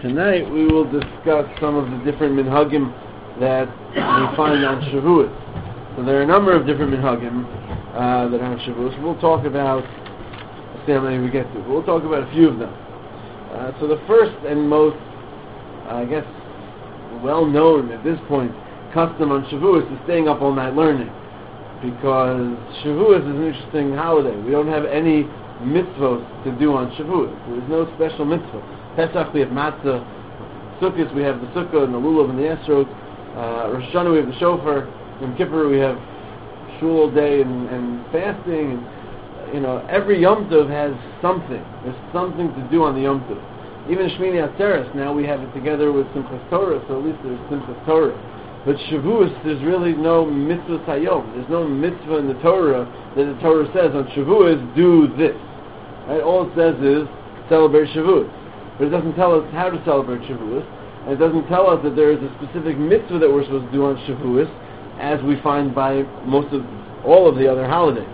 Tonight we will discuss some of the different minhagim that we find on Shavuos. So there are a number of different minhagim that are on Shavuos. We'll talk about, let's see how many we get to. We'll talk about a few of them. So the first and most, I guess, well-known at this point custom on Shavuos is staying up all night learning, because Shavuos is an interesting holiday. We don't have any mitzvot to do on Shavuos. There's no special mitzvah. Pesach we have matzah, Sukkot we have the sukkah and the lulav and the esrog, Rosh Hashanah we have the shofar, Yom Kippur we have shul all day and fasting, and every Yom Tov has something. There's something to do on the Yom Tov. Even Shmini Atzeres, now we have it together with Simchas Torah, so at least there's Simchas Torah. But Shavuos, there's really no mitzvah hayom. There's no mitzvah in the Torah that the Torah says on Shavuos, do this. Right? All it says is celebrate Shavuos. But it doesn't tell us how to celebrate Shavuos, and it doesn't tell us that there is a specific mitzvah that we're supposed to do on Shavuos, as we find by all of the other holidays.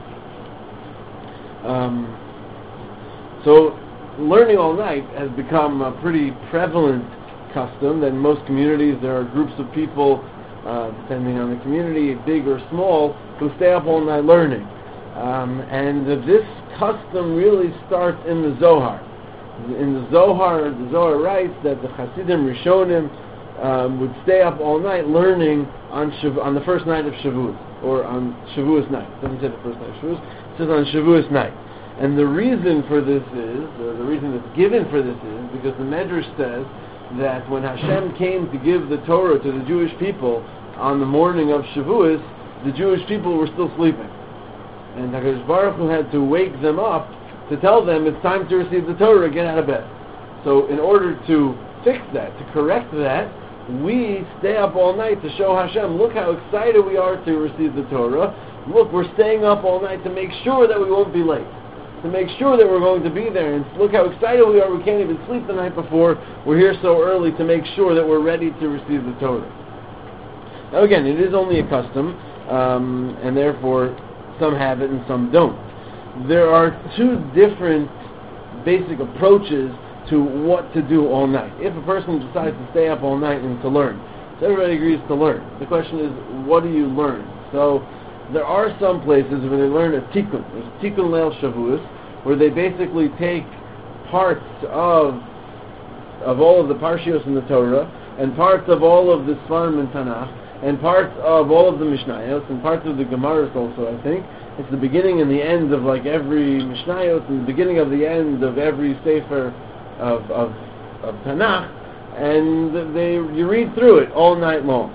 So learning all night has become a pretty prevalent custom. That in most communities there are groups of people, depending on the community, big or small, who stay up all night learning. And this custom really starts in the Zohar. In the Zohar writes that the Hasidim Rishonim would stay up all night learning on the first night of Shavuos, or on Shavuos night. It doesn't say the first night of Shavuos, it says on Shavuos night. And the reason for this is, the reason that's given for this is, because the Medrash says that when Hashem came to give the Torah to the Jewish people on the morning of Shavuos, the Jewish people were still sleeping. And HaKadosh Baruch Hu had to wake them up to tell them it's time to receive the Torah, get out of bed. So in order to fix that, to correct that, we stay up all night to show Hashem, look how excited we are to receive the Torah. Look, we're staying up all night to make sure that we won't be late, to make sure that we're going to be there, and look how excited we are, we can't even sleep the night before, we're here so early to make sure that we're ready to receive the Torah. Now again, it is only a custom, and therefore some have it and some don't. There are two different basic approaches to what to do all night. If a person decides to stay up all night and to learn, so everybody agrees to learn. The question is, what do you learn? So there are some places where they learn a tikkun. There's a tikkun leil Shavuos, where they basically take parts of all of the parshios in the Torah, and parts of all of the Svarim and Tanakh, and parts of all of the Mishnayos, and parts of the Gemaras also, I think. It's the beginning and the end of like every Mishnayos, and the beginning of the end of every Sefer of Tanakh, and you read through it all night long.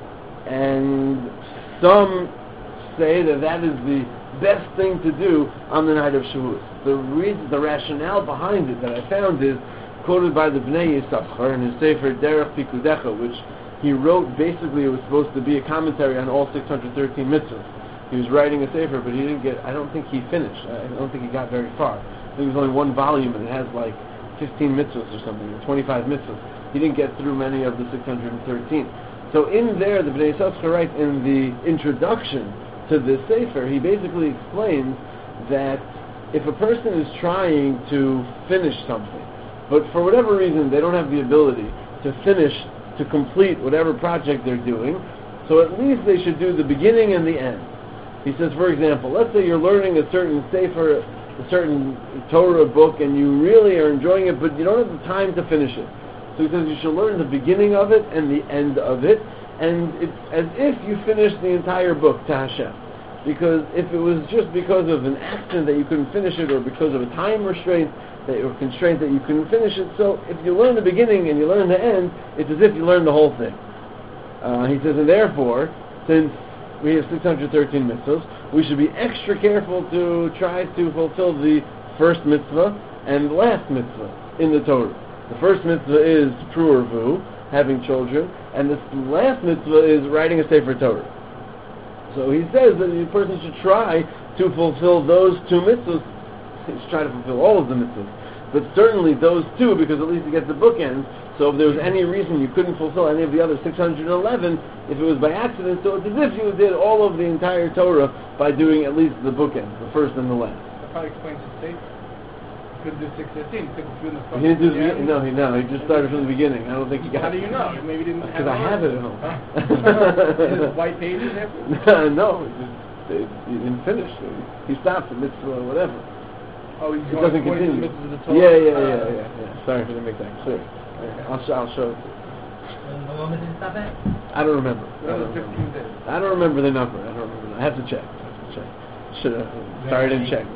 And some say that is the best thing to do on the night of Shavuos. The rationale behind it that I found is quoted by the Bnei Yisachar in his Sefer Derech Pikudecha, which he wrote. Basically, it was supposed to be a commentary on all 613 mitzvahs. He was writing a Sefer, but I don't think he finished. I don't think he got very far. I think it was only one volume, and it has like 15 mitzvahs or something, or 25 mitzvahs. He didn't get through many of the 613. So in there, the Bnei Yisachar writes in the introduction to this Sefer, he basically explains that if a person is trying to finish something, but for whatever reason they don't have the ability to complete whatever project they're doing, so at least they should do the beginning and the end. He says, for example, let's say you're learning a certain Sefer, a certain Torah book, and you really are enjoying it, but you don't have the time to finish it. So he says you should learn the beginning of it and the end of it, and it's as if you finished the entire book to Hashem. Because if it was just because of an accident that you couldn't finish it, or because of a time restraint or constraint that you couldn't finish it, so if you learn the beginning and you learn the end, it's as if you learned the whole thing. He says, and therefore, since we have 613 mitzvahs, we should be extra careful to try to fulfill the first mitzvah and the last mitzvah in the Torah. The first mitzvah is pru urvu, having children, and the last mitzvah is writing a Sefer Torah. So he says that the person should try to fulfill those two mitzvahs. He should try to fulfill all of the mitzvahs, but certainly those two, because at least you get the bookends. So if there was any reason you couldn't fulfill any of the other 611, if it was by accident, so it's as if you did all of the entire Torah by doing at least the bookends, the first and the last. That probably explains the Sefer. could do 6:15. Took it from the front. He didn't do the he just started from the beginning. I don't think he got. How do you know? Maybe he didn't. Because I have it at home. Is it white pages there? No, he didn't finish. He stopped the mitzvah or whatever. Oh, he's It going doesn't according to continue. the mitzvahs of the Torah? Yeah. Sorry for the make that clear. I'll show it to you. What moment did it stop at? I don't remember. Another 15 days. I don't remember the number. I have to check. Should have. Sorry, I didn't check.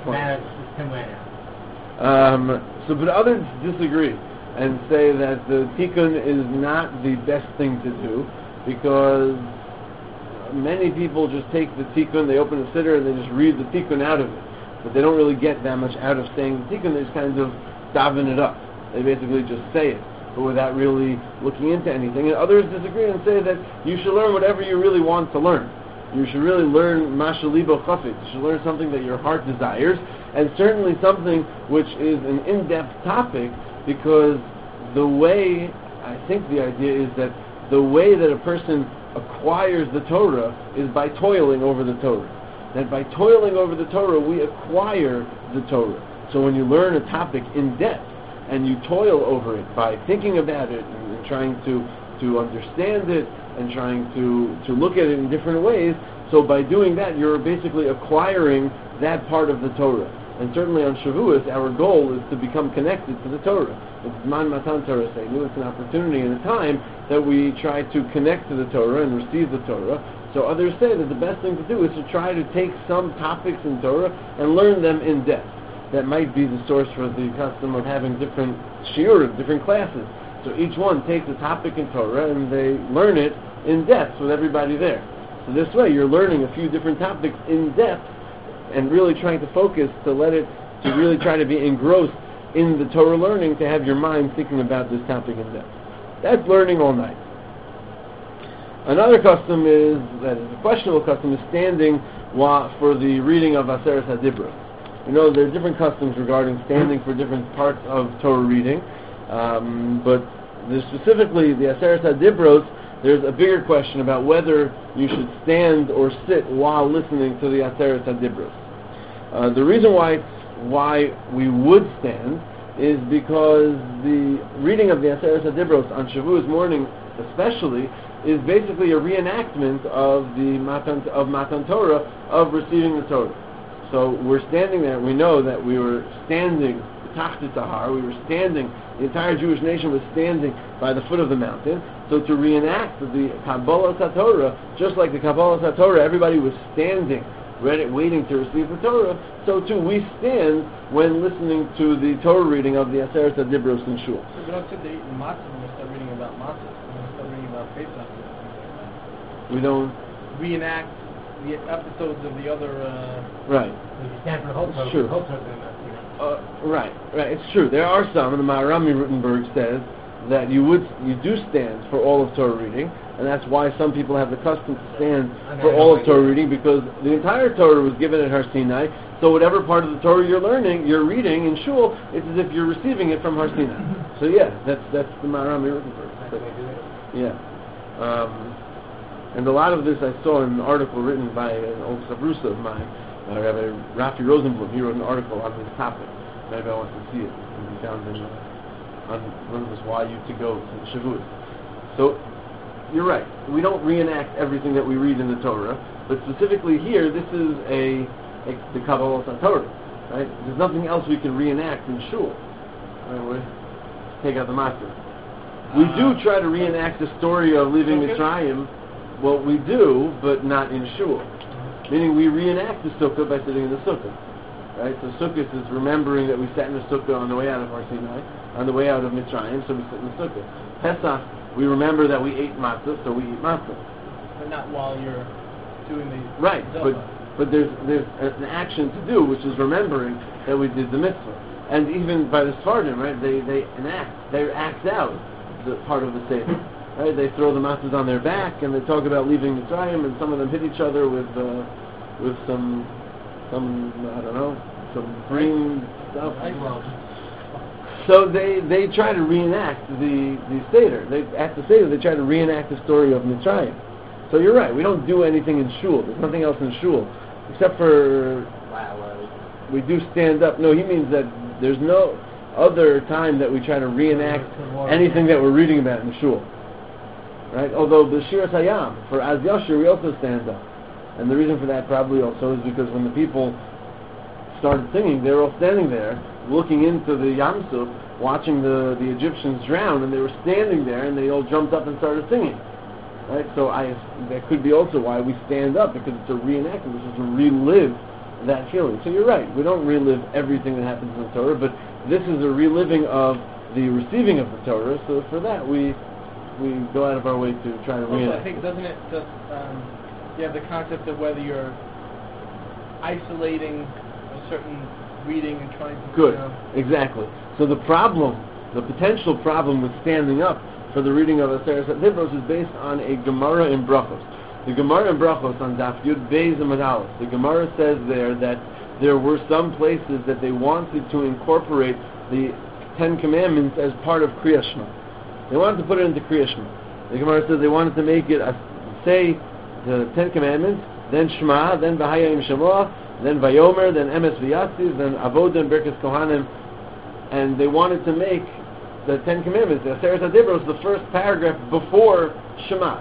But others disagree and say that the tikkun is not the best thing to do because many people just take the tikkun, they open the siddur and they just read the tikkun out of it, but they don't really get that much out of saying the tikkun. They just kind of daven it up. They basically just say it, but without really looking into anything. And others disagree and say that you should learn whatever you really want to learn. You should really learn Masha Libo Chafetz. You should learn something that your heart desires, and certainly something which is an in-depth topic, because the way, I think the idea is that the way that a person acquires the Torah is by toiling over the Torah. That by toiling over the Torah, we acquire the Torah. So when you learn a topic in depth, and you toil over it by thinking about it and trying to understand it and trying to look at it in different ways, so by doing that you're basically acquiring that part of the Torah. And certainly on Shavuos our goal is to become connected to the Torah. It's Man Matan Torah Seinu. It's an opportunity and a time that we try to connect to the Torah and receive the Torah. So others say that the best thing to do is to try to take some topics in Torah and learn them in depth. That might be the source for the custom of having different shiurim, different classes. So each one takes a topic in Torah and they learn it in depth with everybody there. So this way you're learning a few different topics in depth and really trying to focus to really try to be engrossed in the Torah learning, to have your mind thinking about this topic in depth. That's learning all night. Another custom that is a questionable custom, is standing for the reading of Aseret HaDibros. You know, there are different customs regarding standing for different parts of Torah reading, but specifically the Aseret HaDibros, there's a bigger question about whether you should stand or sit while listening to the Aseret HaDibros. The reason why we would stand is because the reading of the Aseret HaDibros on Shavuos morning especially is basically a reenactment of the Matan Torah, of receiving the Torah. So we're standing there, we know that we were standing Tachti Tahar, we were standing, the entire Jewish nation was standing by the foot of the mountain. So to reenact the Kabbalah Torah, just like the Kabbalah Torah, everybody was standing, ready, waiting to receive the Torah, so too we stand when listening to the Torah reading of the Aseret HaDibros in Shul. So we don't sit there eating matzah when we start reading about matzah, when we start reading about Pesach. We don't reenact the episodes of the other... Right. When you stand for the whole Torah, True. Right. It's true. There are some, and the Maharami Rutenberg says that you do stand for all of Torah reading, and that's why some people have the custom to stand for all of Torah reading, because the entire Torah was given at Har Sinai. So whatever part of the Torah you're reading in Shul, it's as if you're receiving it from Har Sinai. So yeah, that's the Maharami Rutenberg. Yeah. And a lot of this I saw in an article written by an old Sabrusa of mine, Rabbi Rafi Rosenblum. He wrote an article on this topic. Maybe I want to see it. It can be found on one of those Why You to Go to Shavuos. So you're right. We don't reenact everything that we read in the Torah, but specifically here, this is the Kabbalah Torah. Right? There's nothing else we can reenact in Shul. Right? Take out the matzah. We do try to reenact the story of leaving Mitzrayim. Well, we do, but not in Shul. Meaning we reenact the sukkah by sitting in the sukkah. Right? So sukkah is remembering that we sat in the sukkah on the way out of Har Sinai, on the way out of Mitzrayim, so we sit in the sukkah. Pesach, we remember that we ate matzah, so we eat matzah. But not while you're doing the... Right, but there's an action to do, which is remembering that we did the mitzvah. And even by the Sfardim, right, they act out the part of the Seder. Right, they throw the matzahs on their back, and they talk about leaving Mitzrayim, and some of them hit each other with some I don't know, some green stuff. So they try to reenact the Seder. At the Seder, they try to reenact the story of Mitzrayim. So you're right. We don't do anything in Shul. There's nothing else in Shul except for we do stand up. No, he means that There's no other time that we try to reenact anything that we're reading about in the shul. Right? Although the Shiras Hayam, for Az Yashir, we also stand up. And the reason for that probably also is because when the people started singing, they were all standing there, looking into the Yam Suf, watching the Egyptians drown, and they were standing there, and they all jumped up and started singing. Right? So that could be also why we stand up, because it's a reenactment, which is to relive that feeling. So you're right, we don't relive everything that happens in the Torah, but this is a reliving of the receiving of the Torah, so for that we go out of our way to try to reenact. Also, I think, doesn't it just, you have the concept of whether you're isolating a certain reading and trying to... Good, exactly. So the potential problem with standing up for the reading of Aseret HaDibros is based on a Gemara in Brachos. The Gemara in Brachos on Daf Yud Beis Amud Aleph, the Gemara says there that there were some places that they wanted to incorporate the Ten Commandments as part of Kriya Shema. They wanted to put it into Kriya Shema. The Gemara says they wanted to make it, say the Ten Commandments, then Shema, then V'hayim Shema, then Vayomer, then Emes V'yatziv, then Avodah and Birkas Kohanim, and they wanted to make the Ten Commandments, the Aseret HaDibros, the first paragraph before Shema.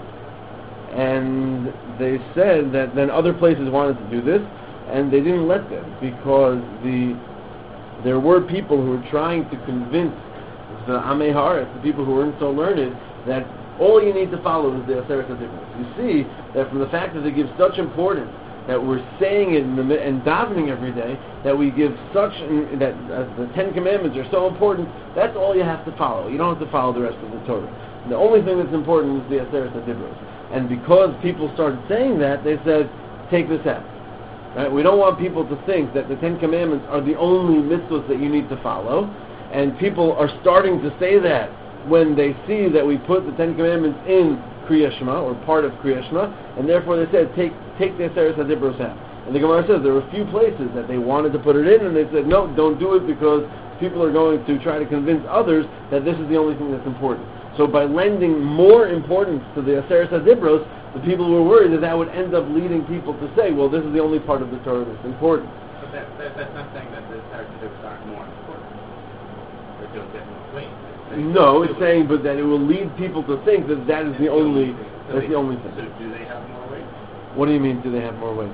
And they said that then other places wanted to do this, and they didn't let them, because there were people who were trying to convince the Amei Haaretz, the people who weren't so learned, that all you need to follow is the Aseret HaDibros. You see that from the fact that they give such importance that we're saying it and davening every day, that we give that the Ten Commandments are so important, that's all you have to follow. You don't have to follow the rest of the Torah. The only thing that's important is the Aseret HaDibros. And because people started saying that, they said, take this out. Right? We don't want people to think that the Ten Commandments are the only mitzvahs that you need to follow. And people are starting to say that when they see that we put the Ten Commandments in Kriya Shema, or part of Kriya Shema, and therefore they said, take the Aseret HaDibros out. And the Gemara says there were a few places that they wanted to put it in, and they said, no, don't do it, because people are going to try to convince others that this is the only thing that's important. So by lending more importance to the Aseret HaDibros, the people were worried that would end up leading people to say, well, this is the only part of the Torah that's important. But that's not saying that the Aseret HaDibros aren't more important. Or don't get more weight. No, it's saying, but that it will lead people to think that is the only thing. So do they have more weight? What do you mean? Do they have more weight?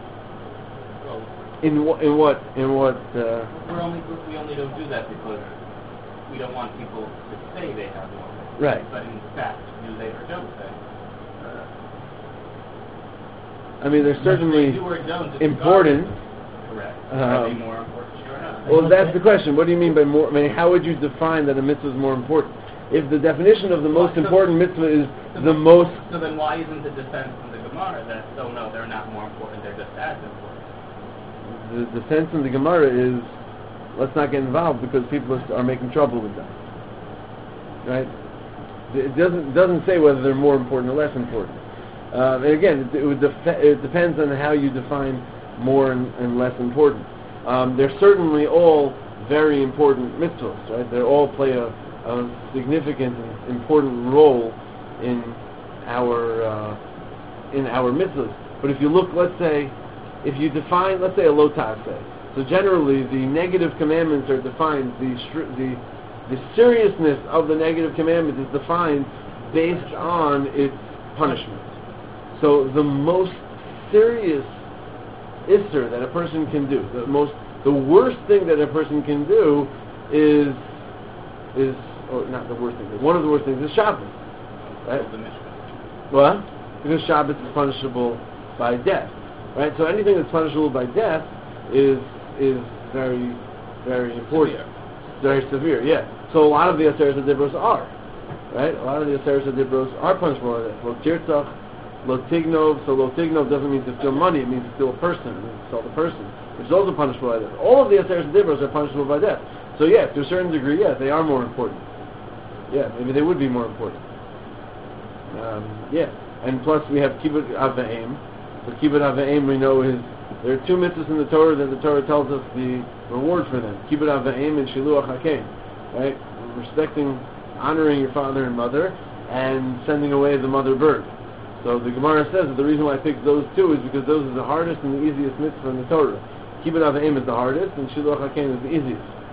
Well, in what? we only don't do that because we don't want people to say they have more weight. Right. But in fact, do they or don't they? I mean, they're certainly do or don't important. Correct. Are they more important? Well, that's the question. What do you mean by more? I mean, how would you define that a mitzvah is more important? If the definition of the most important mitzvah is the most... So then why isn't the defense in the Gemara that, oh no, they're not more important, they're just as important? The defense in the Gemara is, let's not get involved because people are making trouble with them. Right? It doesn't say whether they're more important or less important. And again, it depends on how you define more and less important. They're certainly all very important mitzvahs, right? They all play a significant and important role in our mitzvahs. But if you look, let's say a lotase. So generally, the negative commandments are defined. The seriousness of the negative commandment is defined based on its punishment. So the most serious Isser that a person can do, the worst thing that a person can do is or not the worst thing, one of the worst things is Shabbos, right? What? Because Shabbos is punishable by death, right? So anything that's punishable by death is very, very important, very severe. Yeah. So a lot of the Aseret HaDibros are, right? A lot of the Aseret HaDibros are punishable by death. Lo tirtzach, lo tignov. So lo tignov doesn't mean to steal money; it means to steal a person, it means to steal the person, which is also punishable by death. All of the Aseret HaDibros are punishable by death. So yes, to a certain degree, yes, they are more important. Yeah, maybe they would be more important. Yeah, and plus we have kibbut avayim. So kibbut avayim, we know there are two mitzvahs in the Torah that the Torah tells us the reward for them: kibbut avayim and shiluach hakein. Right, respecting, honoring your father and mother, and sending away the mother bird. So the Gemara says that the reason why I picked those two is because those are the hardest and the easiest mitzvah in the Torah. Kibbut avayim is the hardest, and shiluach hakein is the easiest.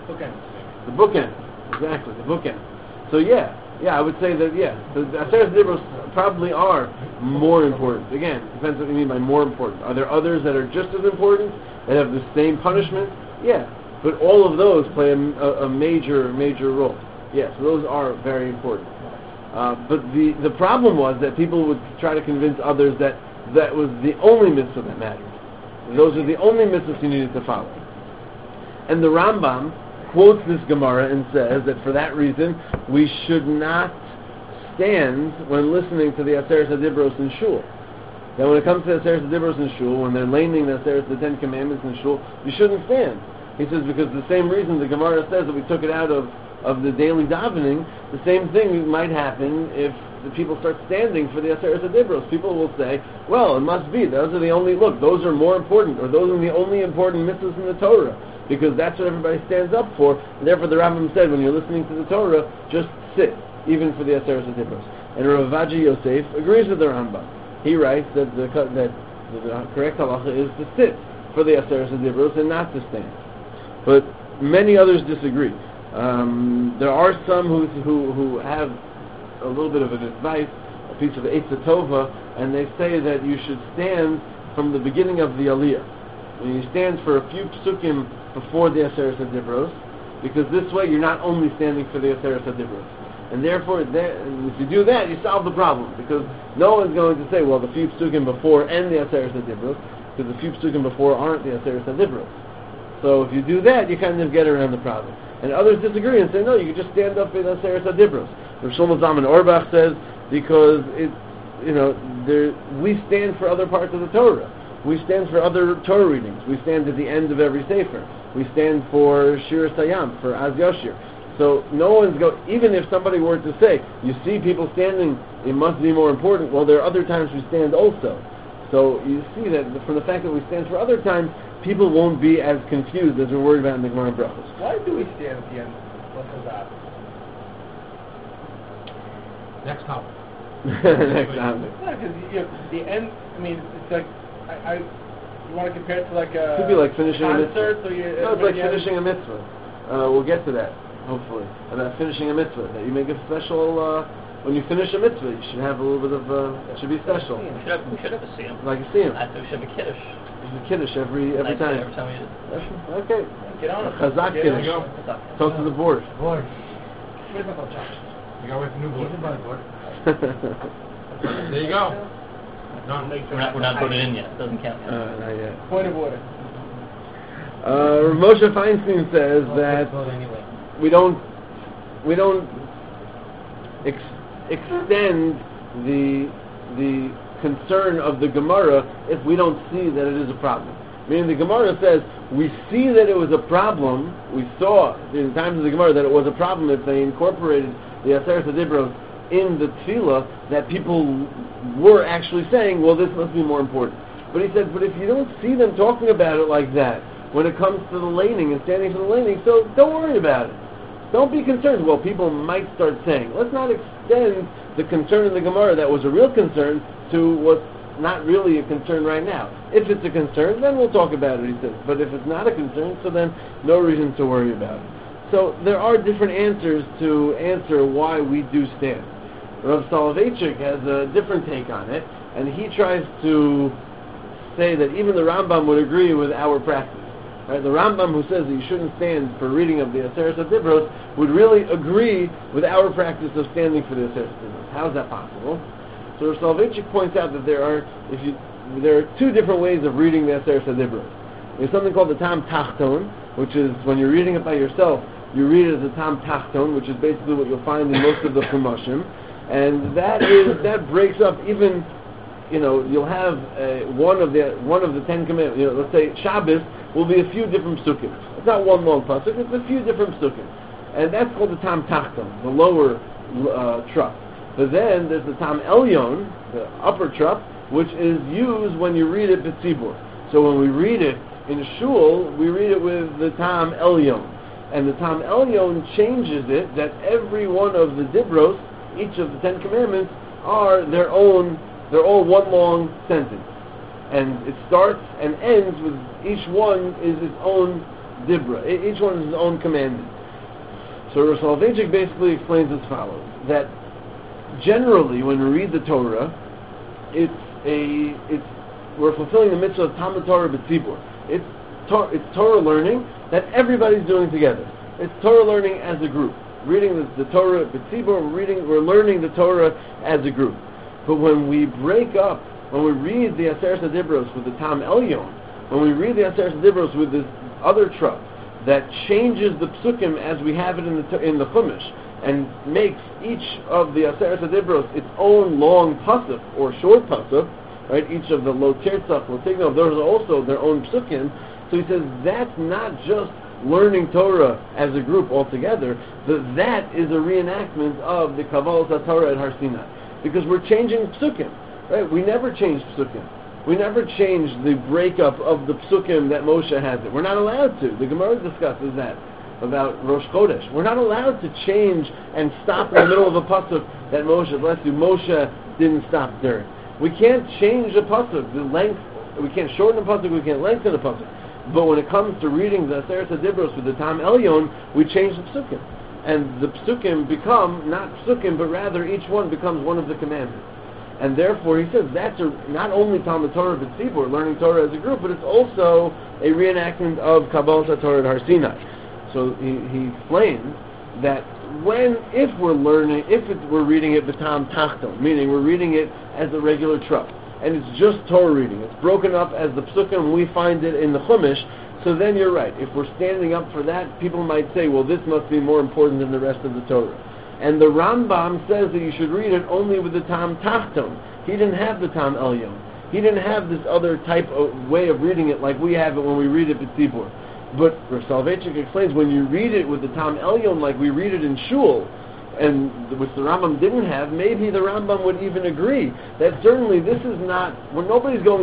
Okay. The bookend, exactly, the bookend. So yeah, I would say that the Aseret Dibros probably are more important. Again, depends what you mean by more important. Are there others that are just as important, that have the same punishment? Yeah, but all of those play a major role. Yes, those are very important. But the problem was that people would try to convince others that was the only mitzvah that mattered. Those are the only mitzvahs you needed to follow. And the Rambam quotes this Gemara and says that for that reason we should not stand when listening to the Aseret HaDibros in Shul. That when it comes to the Aseret HaDibros in Shul, when they're laning the Aseret, the Ten Commandments in Shul, you shouldn't stand. He says because the same reason the Gemara says that we took it out of the daily davening, the same thing might happen if the people start standing for the Aseret HaDibros. People will say, well, it must be, those are the only, those are more important, or those are the only important mitzvahs in the Torah, because that's what everybody stands up for. And therefore the Rambam said, when you're listening to the Torah, just sit, even for the Aseret HaDibros. And Rav Avaji Yosef agrees with the Rambam. He writes that the correct halacha is to sit for the Aseret HaDibros and not to stand. But many others disagree. There are some who have a little bit of an advice, a piece of Eitzah Tova, and they say that you should stand from the beginning of the Aliyah. When you stand for a few psukim before the Aseret HaDibros, because this way you're not only standing for the Aseret HaDibros. And therefore, if you do that, you solve the problem, because no one's going to say, well, the few psukim before and the Aseret HaDibros, because the few psukim before aren't the Aseret HaDibros. So if you do that, you kind of get around the problem. And others disagree and say, no, you can just stand up for the Aseret HaDibros. Rav Shlomo Zalman Auerbach says, because we stand for other parts of the Torah. We stand for other Torah readings. We stand at the end of every Sefer. We stand for Shir Sayam, for Az Yoshir. So no one's even if somebody were to say, you see people standing, it must be more important. Well, there are other times we stand also. So you see that from the fact that we stand for other times, people won't be as confused as we're worried about in the Gemara Brachos. Why do we stand at the end of Chazak? Next topic. Next topic. Because the end. I mean, it's like you want to compare it to like a. It could be like finishing a concert. mitzvah. No, it's like finishing a mitzvah. We'll get to that hopefully about finishing a mitzvah. That you make a special. When you finish a mitzvah, you should have a little bit of. It should be special. We should have a siyum. Like a siyum. I think we should have a kiddush. There's a kiddush every time. Every time we do it. Okay. Get on it. Chazak Get on kiddush. it. Talk to the board. Board. What about Josh? You got to wait for new board. There There you go. No, We're not voted in yet. It doesn't count yet. Not yet. Point of order. Moshe Feinstein says that Anyway. we don't extend the concern of the Gemara if we don't see that it is a problem. Meaning the Gemara says we see that it was a problem. We saw in times of the Gemara that it was a problem if they incorporated the Aseret HaDibros in the Tefillah, that people were actually saying, well, this must be more important. But he said, but if you don't see them talking about it like that when it comes to the laning and standing for the laning, so don't worry about it. Don't be concerned. Well, people might start saying, let's not extend the concern in the Gemara that was a real concern to what's not really a concern right now. If it's a concern, then we'll talk about it, he says. But if it's not a concern, so then no reason to worry about it. So there are different answers to answer why we do stand. Rav Soloveitchik has a different take on it, and he tries to say that even the Rambam would agree with our practice. Right? The Rambam, who says that you shouldn't stand for reading of the Aseret HaDibros, would really agree with our practice of standing for the Aseret HaDibros. How is that possible? So Rav Soloveitchik points out that there are two different ways of reading the Aseret HaDibros. There's something called the Tam Tachton, which is when you're reading it by yourself, you read it as a Tam Tachton, which is basically what you'll find in most of the Chumashim, and that breaks up even. You'll have one of the Ten Commandments. Let's say Shabbos will be a few different psukim. It's not one long pasuk; it's a few different psukim, and that's called the Tam Tachton, the lower trup. But then there's the Tam Elyon, the upper trup, which is used when you read it b'tzibur. So when we read it in shul, we read it with the Tam Elyon, and the Tam Elyon changes it that every one of the dibros, each of the Ten Commandments, they're all one long sentence, and it starts and ends with each one is its own dibra. Each one is his own commandment. So Rosh Soloveitchik basically explains as follows, that generally when we read the Torah, we're fulfilling the mitzvah of Talmud Torah b'tzibur. It's Torah learning that everybody's doing together. It's Torah learning as a group. Reading the Torah b'tzibur, we're learning the Torah as a group. But when we break up, when we read the Aseret HaDibros with the Tam Elyon, when we read the Aseret HaDibros with this other truck that changes the psukim as we have it in the Chumash, and makes each of the Aseret HaDibros its own long pasuk or short pasuk, right? Each of the Lo Tirtzach, Lo Tignav, those are also their own psukim. So he says that's not just learning Torah as a group altogether, that is a reenactment of the Kabbalah Torah at Har Sinai. Because we're changing psukim, right? We never changed psukim. We never changed the breakup of the psukim that Moshe has it. We're not allowed to. The Gemara discusses that about Rosh Chodesh. We're not allowed to change and stop in the middle of a pasuk that Moshe didn't stop during. We can't change a pasuk, the length. We can't shorten a pasuk. We can't lengthen a pasuk. But when it comes to reading the Aseret HaDibros with the Tam Elyon, we change the psukim, and the psukim become not psukim, but rather each one becomes one of the commandments. And therefore, he says that's not only Talmud Torah b'tzibur, learning Torah as a group, but it's also a reenactment of Kabbalah Torah at Har Sinai. So he explains that if we're reading it b'tam tachton, meaning we're reading it as a regular truck, and it's just Torah reading, it's broken up as the psukim we find it in the Chumash, so then you're right. If we're standing up for that, people might say, well, this must be more important than the rest of the Torah. And the Rambam says that you should read it only with the Tam Tachton. He didn't have the Tam Elyon. He didn't have this other type of way of reading it like we have it when we read it b'tzibur. But Rosh Soloveitchik explains when you read it with the Tam Elyon like we read it in shul, and which the Rambam didn't have, maybe the Rambam would even agree that certainly this is not, well, nobody's going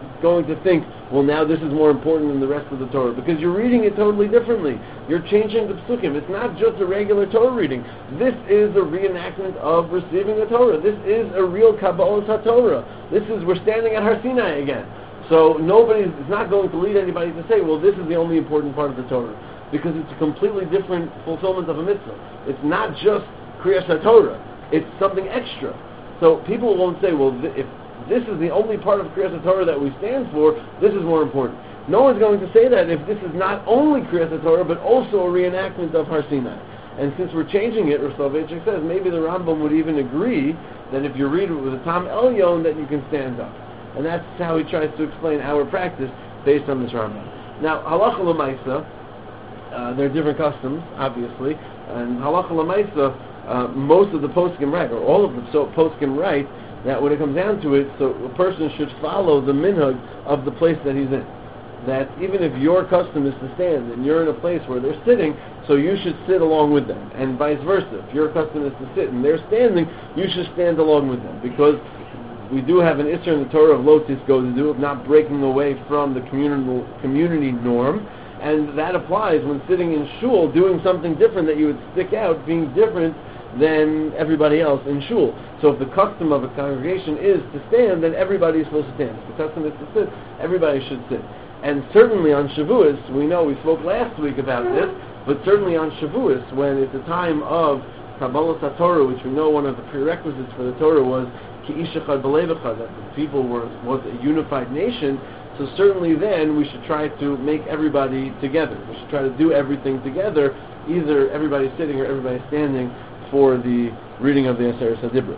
to think, well, now this is more important than the rest of the Torah, because you're reading it totally differently. You're changing the psukim. It's not just a regular Torah reading. This is a reenactment of receiving the Torah. This is a real Kabbalah HaTorah. We're standing at Har Sinai again. So it's not going to lead anybody to say, well, this is the only important part of the Torah, because it's a completely different fulfillment of a mitzvah. It's not just Kriyas HaTorah. It's something extra. So people won't say, well, if this is the only part of Kriyas HaTorah that we stand for, this is more important. No one's going to say that if this is not only Kriyas HaTorah, but also a reenactment of Har Sinai. And since we're changing it, Rosh Soloveitchik says, maybe the Rambam would even agree that if you read it with a Tam Elyon, that you can stand up. And that's how he tries to explain our practice based on this Rambam. Now, halacha l'maisa, there are different customs, obviously, and halacha l'maisa, most of the poskim write, or all of the poskim write, that when it comes down to it, so a person should follow the minhag of the place that he's in. That even if your custom is to stand, and you're in a place where they're sitting, so you should sit along with them, and vice versa. If your custom is to sit and they're standing, you should stand along with them, because we do have an Isser in the Torah of Lo Tisgodedu, of not breaking away from the community norm, and that applies when sitting in shul, doing something different that you would stick out, being different than everybody else in shul. So if the custom of a congregation is to stand, then everybody is supposed to stand. If the custom is to sit, everybody should sit. And certainly on Shavuos, we spoke last week about this, but certainly on Shavuos, when it's the time of Kabbalah HaTorah, which we know one of the prerequisites for the Torah was Ki ish echad b'lev, that the people was a unified nation. So certainly then we should try to make everybody together. We should try to do everything together, either everybody sitting or everybody standing, for the reading of the Aseret HaDibros.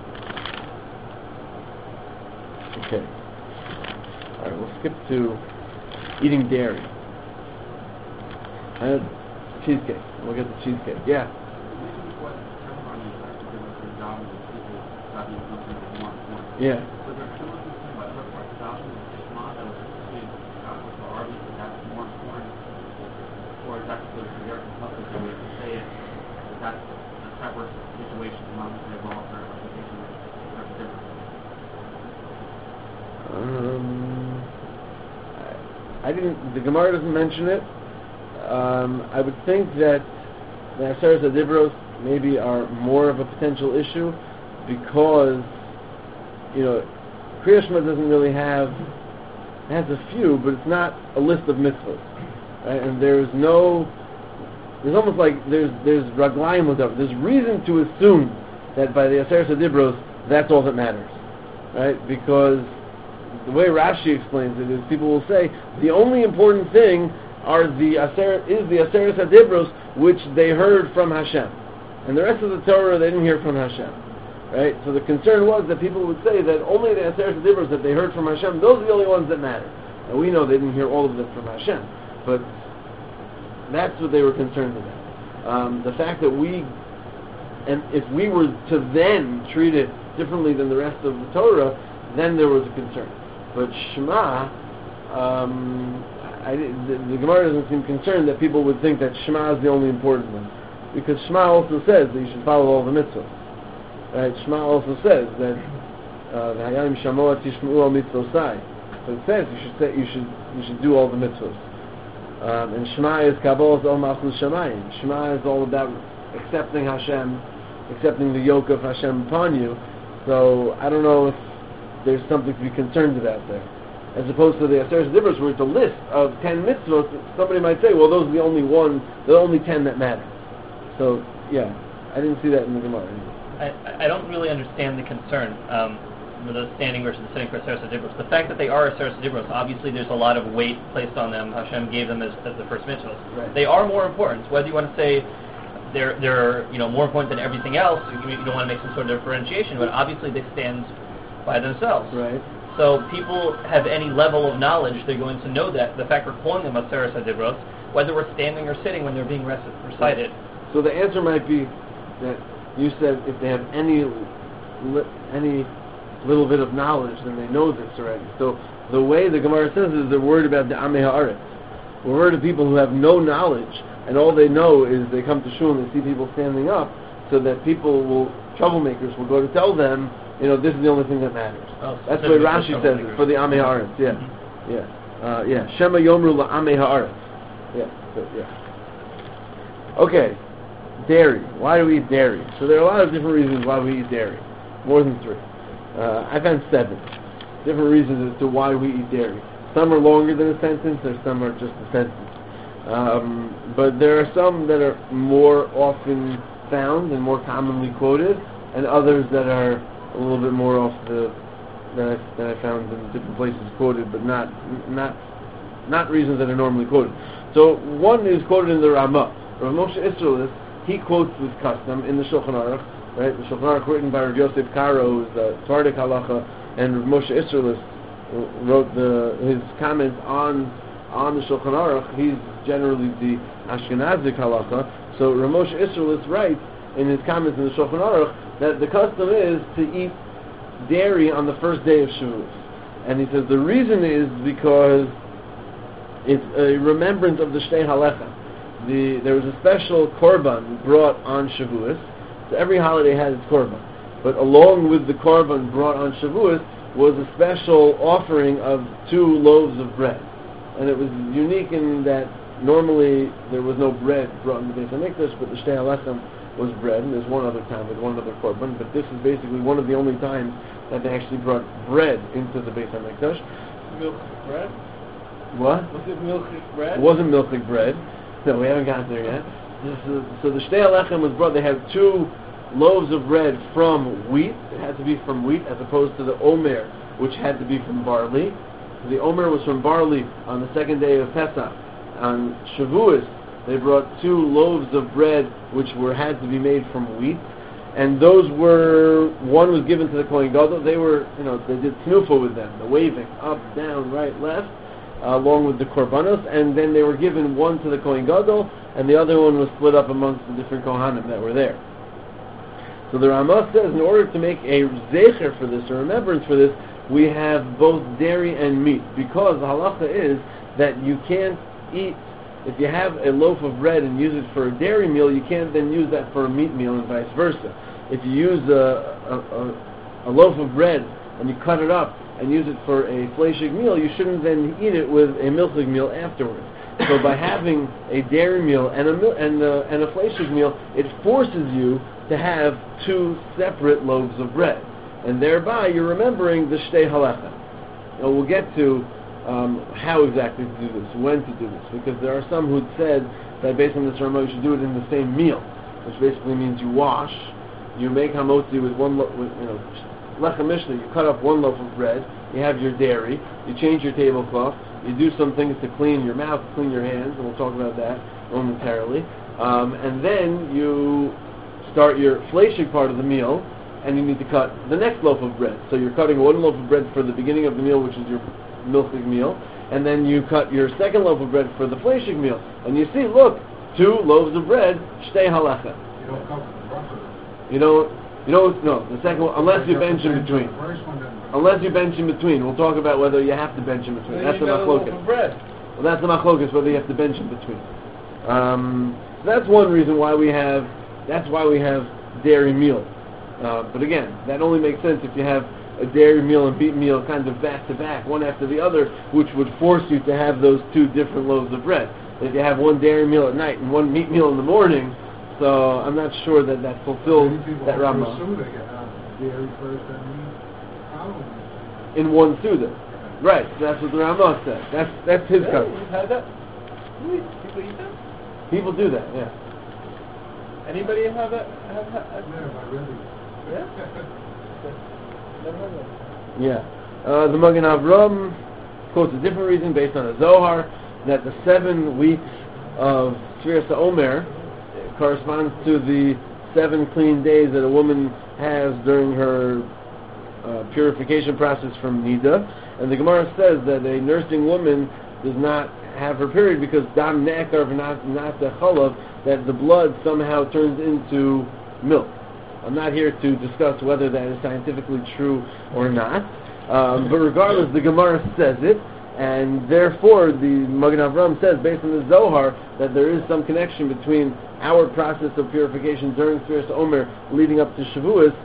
Okay. All right, we'll skip to eating dairy. I had cheesecake. We'll get the cheesecake. Yeah. Yeah. The Gemara doesn't mention it. I would think that the Aseret HaDibros maybe are more of a potential issue because, Kriya Shema doesn't really have, it has a few, but it's not a list of mitzvahs. right? And there's almost like there's raglayim l'davar. There's reason to assume that by the Aseret HaDibros, that's all that matters, right? Because the way Rashi explains it is, people will say the only important thing is the Aseret HaDibros, which they heard from Hashem, and the rest of the Torah they didn't hear from Hashem, right? So the concern was that people would say that only the Aseret HaDibros that they heard from Hashem, those are the only ones that matter. And we know they didn't hear all of them from Hashem, but that's what they were concerned about. The fact that if we were to then treat it differently than the rest of the Torah, then there was a concern. But Shema, the Gemara doesn't seem concerned that people would think that Shema is the only important one, because Shema also says that you should follow all the mitzvahs. Right? Shema also says that V'hayim shamoa tishma'u al mitzvosai. So it says you should do all the mitzvahs. And Shema is Kabbalas al Malchus Shamayim. Shema is all about accepting Hashem, accepting the yoke of Hashem upon you. So I don't know if there's something to be concerned about there. As opposed to the Aseret HaDibros, where it's a list of 10 mitzvot, somebody might say, well, those are the only 10 that matter. So, yeah, I didn't see that in the Gemara. I don't really understand the concern with the standing versus sitting for Aseret HaDibros. The fact that they are Aseret HaDibros, obviously there's a lot of weight placed on them. Hashem gave them as the first mitzvahs. Right. They are more important. Whether you want to say they're more important than everything else, you don't want to make some sort of differentiation, but obviously they stand by themselves. Right. So people have any level of knowledge, they're going to know that. The fact we're calling them Aseret HaDibros, whether we're standing or sitting when they're being recited. So the answer might be that you said if they have any little bit of knowledge, then they know this already. So the way the Gemara says is they're worried about the Amei Haaretz. We're worried of people who have no knowledge, and all they know is they come to shul and they see people standing up, so that troublemakers will go to tell them, this is the only thing that matters. Oh, that's what Rashi says for the Amei Haaretz. Yeah, yeah. Shema Yomru la Amei Haaretz. Yeah. Okay, dairy. Why do we eat dairy? So there are a lot of different reasons why we eat dairy. More than 3. I found 7 different reasons as to why we eat dairy. Some are longer than a sentence, or some are just a sentence. But there are some that are more often found and more commonly quoted, and others that are a little bit more off that I found in different places quoted, but not reasons that are normally quoted. So one is quoted in the Ramah. Rav Moshe Isserles, he quotes this custom in the Shulchan Aruch, right? The Shulchan Aruch written by Rav Yosef Karo, who's the Svardik Halacha, and Rav Moshe Isserles wrote his comments on the Shulchan Aruch. He's generally the Ashkenazic Halacha. So Rav Moshe Isserles writes in his comments in the Shulchan Aruch that the custom is to eat dairy on the first day of Shavuos. And he says the reason is because it's a remembrance of the Shtei Halecha. There was a special korban brought on Shavuos. So every holiday had its korban. But along with the korban brought on Shavuos was a special offering of 2 loaves of bread. And it was unique in that normally there was no bread brought in the Beis HaMikdash, but the Shtei Halechem was bread, and there's one other time with one other korban, but this is basically one of the only times that they actually brought bread into the Beis HaMikdash. Milchik bread? What? Was it milchik bread? It wasn't milchik bread. No, we haven't gotten there yet. So the Shtei Halechem was brought, they had 2 loaves of bread from wheat. It had to be from wheat as opposed to the Omer, which had to be from barley. The Omer was from barley on the second day of Pesach. On Shavuos, they brought 2 loaves of bread which had to be made from wheat, and those one was given to the Kohen Gadol. They did tnufa with them, the waving up, down, right, left, along with the korbanos, and then they were given one to the Kohen Gadol, and the other one was split up amongst the different Kohanim that were there. So the Ramah says, in order to make a zecher for this, a remembrance for this, we have both dairy and meat, because the halacha is that you can't eat, if you have a loaf of bread and use it for a dairy meal, you can't then use that for a meat meal and vice versa. If you use a loaf of bread and you cut it up and use it for a fleishig meal, you shouldn't then eat it with a milchig meal afterwards. So by having a dairy meal and a fleishig meal, it forces you to have 2 separate loaves of bread, and thereby you're remembering the Shtei Halecha. Now we'll get to how exactly to do this, when to do this, because there are some who said that based on this Rama you should do it in the same meal, which basically means you wash, you make hamotzi with lechem mishnah, you cut up one loaf of bread, you have your dairy, you change your tablecloth, you do some things to clean your mouth, clean your hands, and we'll talk about that momentarily, and then you start your fleshig part of the meal, and you need to cut the next loaf of bread. So you're cutting one loaf of bread for the beginning of the meal, which is your milchig meal, and then you cut your second loaf of bread for the fleshig meal. And you see, look, 2 loaves of bread, shtei halacha. You don't come from the rougher. You don't, no, the second one, unless you bench in between. The first one, then. Unless you bench in between. We'll talk about whether you have to bench in between. That's the machlokas. Well, that's the machlokas, whether you have to bench in between. So that's one reason why we have dairy meal. But again, that only makes sense if you have a dairy meal and beet meal kind of back to back, one after the other, which would force you to have those 2 different loaves of bread. If you have one dairy meal at night and one meat meal in the morning, so I'm not sure that fulfills that Rama. Dairy first and meat. In one Suda. Right, so that's what the Rama said. That's his custom. You've had that? People eat that? People do that, yeah. Anybody have that? Yeah, Never heard of that. Yeah. The Magen Avram quotes a different reason based on a Zohar, that the 7 weeks of Sfiras HaOmer corresponds to the 7 clean days that a woman has during her purification process from Nida. And the Gemara says that a nursing woman does not have her period because dam ne'ekar v'nat chalav, that the blood somehow turns into milk. I'm not here to discuss whether that is scientifically true or not, but regardless, the Gemara says it, and therefore the Magen Avram says, based on the Zohar, that there is some connection between our process of purification during Sfiras HaOmer leading up to Shavuos,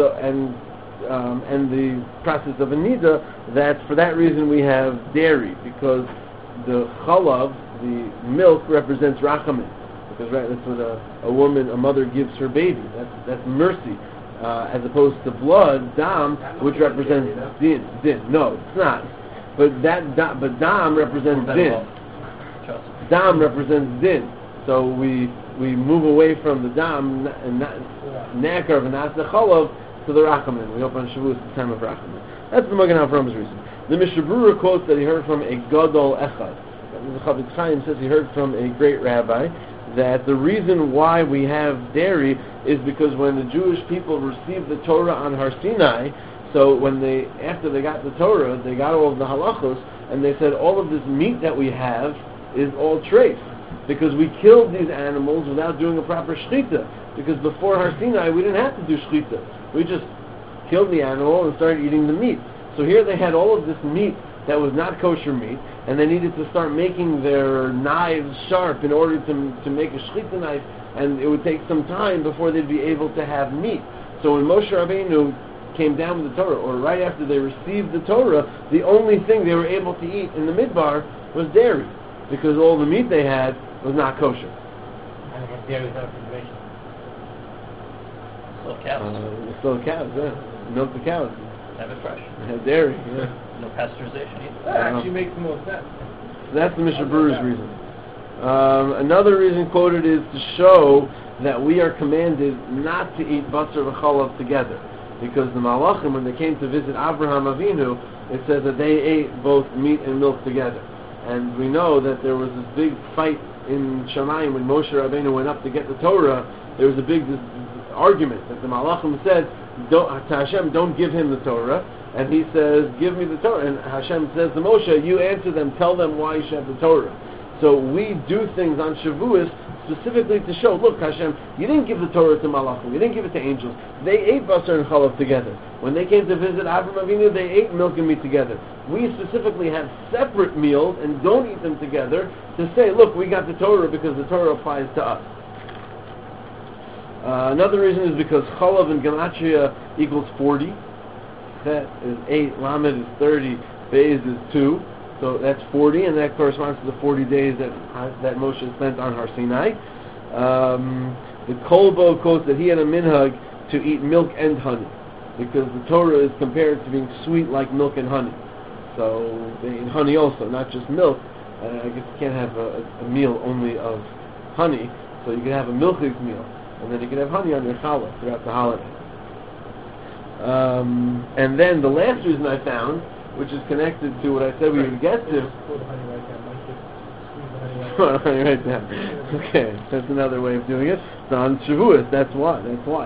and the process of a Nida, that for that reason we have dairy, because the chalav, the milk, represents rachamim. Because that's what a mother gives her baby. That's mercy, as opposed to blood, dam, which represents din. No, it's not. But dam represents din. Dam represents din. So we move away from the dam and ne'ekar v'nas chalav to the rachamim. We open Shavuos at the time of rachamim. That's the Magen Avram's reason. The Mishnah Berurah quotes that he heard from a gadol echad. The Chavetz Chaim says he heard from a great rabbi that the reason why we have dairy is because when the Jewish people received the Torah on Har Sinai, so after they got the Torah, they got all of the halachos, and they said all of this meat that we have is all trace, because we killed these animals without doing a proper shechita, because before Har Sinai we didn't have to do shechita. We just killed the animal and started eating the meat. So here they had all of this meat that was not kosher meat, and they needed to start making their knives sharp in order to make a shechita knife, and it would take some time before they'd be able to have meat. So when Moshe Rabbeinu came down with the Torah, or right after they received the Torah, the only thing they were able to eat in the midbar was dairy, because all the meat they had was not kosher. And again, dairy without refrigeration. Still cows. Still cows, yeah. Milk the cows. Have it fresh. Have dairy, yeah. No pasteurization either. That actually makes the most sense. So that's the Mishnah Berurah's reason. Another reason quoted is to show that we are commanded not to eat basar v'chalav together, because the Malachim, when they came to visit Abraham Avinu, it says that they ate both meat and milk together. And we know that there was this big fight in Shamayim when Moshe Rabbeinu went up to get the Torah. There was a big argument that the Malachim said to Hashem, don't give him the Torah, and he says, give me the Torah, and Hashem says to Moshe, you answer them, tell them why you should have the Torah. So we do things on Shavuos specifically to show, look Hashem, you didn't give the Torah to Malachim, you didn't give it to angels. They ate basar and chalav together. When they came to visit Avraham Avinu, they ate milk and meat together. We specifically have separate meals and don't eat them together to say, look, we got the Torah because the Torah applies to us. Another reason is because chalav in Gematria equals 40. Chet is 8, Lamed is 30, Beis is 2. So that's 40, and that corresponds to the 40 days that Moshe spent on Har Sinai. The Kolbo quotes that he had a minhag to eat milk and honey, because the Torah is compared to being sweet like milk and honey. So they eat honey also, not just milk. I guess you can't have a meal only of honey, so you can have a milchig meal, and then you can have honey on your challah throughout the holiday. And then the last reason I found, which is connected to what I said we would get to. Pour the honey right down. Like this. Squeeze the honey Honey right down. Okay, that's another way of doing it. It's on Shavuos. That's why.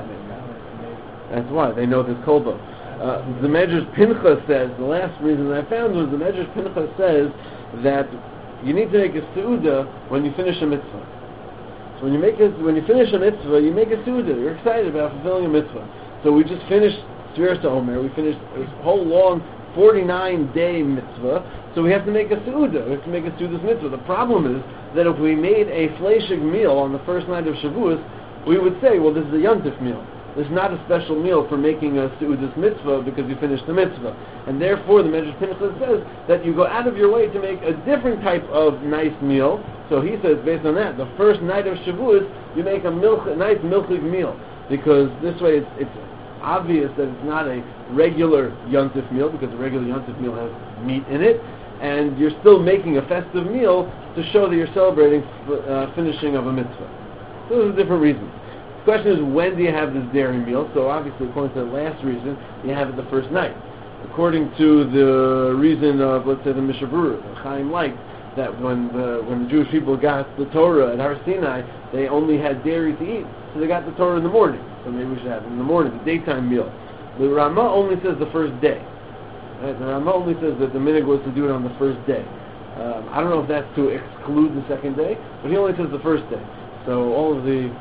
That's why they know this kolbo. The Medrash Pincha says, the last reason I found was the Medrash Pincha says that you need to make a seuda when you finish a mitzvah. So when you finish a mitzvah, you make a seuda. You're excited about fulfilling a mitzvah. So we just finished Sfiras Omer. We finished a whole long 49-day mitzvah. So we have to make a seuda. We have to make a seuda's mitzvah. The problem is that if we made a fleshig meal on the first night of Shavuos, we would say, well, this is a yontif meal. There's not a special meal for making a seudas mitzvah because you finished the mitzvah. And therefore the Medrash Pinchas says that you go out of your way to make a different type of nice meal. So he says, based on that, the first night of Shavuos, you make a nice milchig meal. Because this way it's obvious that it's not a regular yontif meal, because a regular yontif meal has meat in it. And you're still making a festive meal to show that you're celebrating finishing of a mitzvah. So those are different reasons. The question is, when do you have this dairy meal? So obviously, according to the last reason, you have it the first night. According to the reason of, let's say, the Mishnah Berurah, Chaim liked that when the Jewish people got the Torah at Har Sinai, they only had dairy to eat, so they got the Torah in the morning. So maybe we should have it in the morning, the daytime meal. The Ramah only says the first day. Right? The Ramah only says that the minhag was to do it on the first day. I don't know if that's to exclude the second day, but he only says the first day. So all of the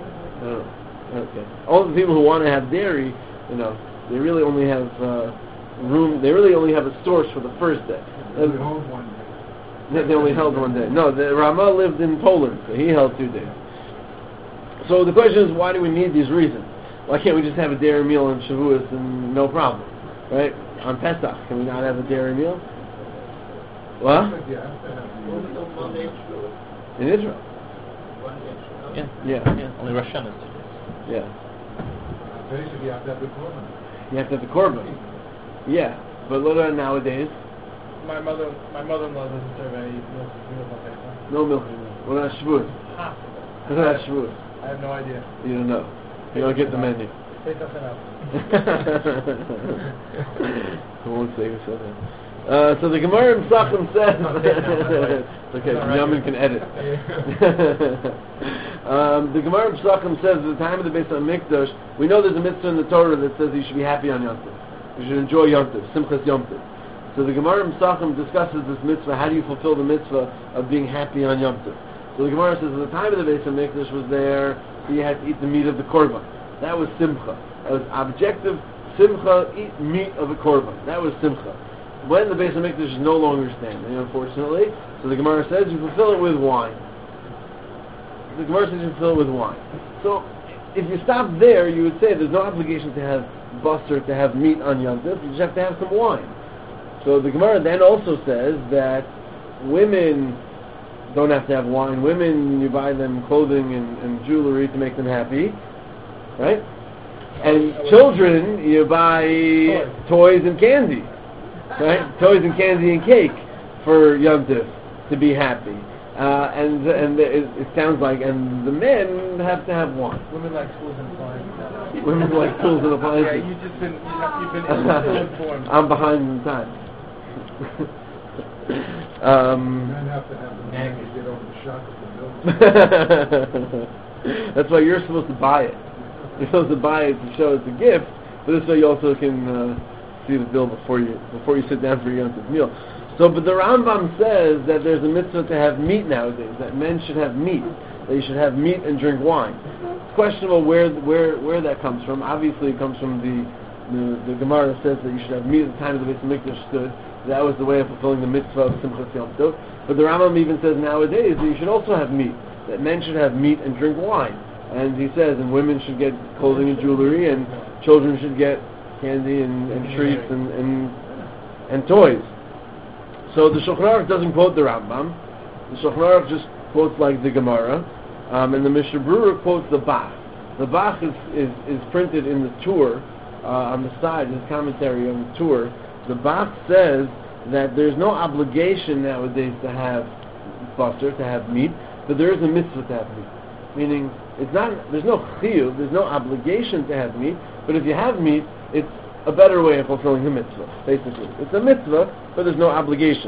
all the people who want to have dairy, they really only have room. They really only have a source for the first day. They only held one day. They only held one day. No, the Ramah lived in Poland, so he held 2 days. So the question is, why do we need these reasons? Why can't we just have a dairy meal on Shavuos and no problem, right? On Pesach, can we not have a dairy meal? What? In Israel. Yeah. Only Rosh Hashanah is 2 days. Yeah. Basically, you have to have the korban. You have to have the korban. Yeah. But what about nowadays? My mother-in-law doesn't serve any milk on Pesach. No milk. What about Shavuos? What about Shavuos? I have no idea. You don't know. You don't get the menu. Say something else. I won't say something. So the Gemara in Pesachim says, it's okay, Yamin can edit. The Gemara in Pesachim says, at the time of the Beis HaMikdash, we know there's a mitzvah in the Torah that says you should be happy on Yom Tov. You should enjoy Yom Tov, Simchas Yom Tov. So the Gemara in Pesachim discusses this mitzvah, how do you fulfill the mitzvah of being happy on Yom Tov? So the Gemara says, at the time of the Beis HaMikdash was there, you had to eat the meat of the korban. That was simcha. That was objective simcha, eat meat of a korban. That was simcha. When the Beis HaMikdash is no longer standing, unfortunately, so the Gemara says you fulfill it with wine. The Gemara says you fulfill it with wine. So if you stop there, you would say there's no obligation to have basar, to have meat on Yom Tov. You just have to have some wine. So the Gemara then also says that women don't have to have wine. Women, you buy them clothing and jewelry to make them happy, right? And children, you buy toys and candy, right? Toys and candy and cake for Yom Tov to be happy. And it sounds like, and the men have to have wine. Women like tools and appliances. Women like tools and appliances. Yeah, you've been ill-informed. I'm behind in time. Men have to have the money to get over the shock of the bill. That's why you're supposed to buy it. You're supposed to buy it to show it's a gift, but this way you also can see the bill before you sit down for your Yom Tov meal. So, but the Rambam says that there's a mitzvah to have meat nowadays, that men should have meat, that you should have meat and drink wine. It's questionable where that comes from. Obviously it comes from the Gemara that says that you should have meat at the time of the Beis HaMikdash stood. That was the way of fulfilling the mitzvah of Simchas Yom Tov. But the Rambam even says nowadays that you should also have meat, that men should have meat and drink wine. And he says, and women should get clothing and jewelry, and children should get candy and treats and toys. So the Shulchan Aruch doesn't quote the Rambam. The Shulchan Aruch just quotes like the Gemara, and the Mishnah Berurah quotes the Bach. The Bach is printed in the Tur on the side, his commentary on the Tur. The Bach says that there's no obligation nowadays to have basar, to have meat, but there is a mitzvah to have meat. Meaning, there's no chiyuv, there's no obligation to have meat, but if you have meat, it's a better way of fulfilling the mitzvah, basically. It's a mitzvah, but there's no obligation.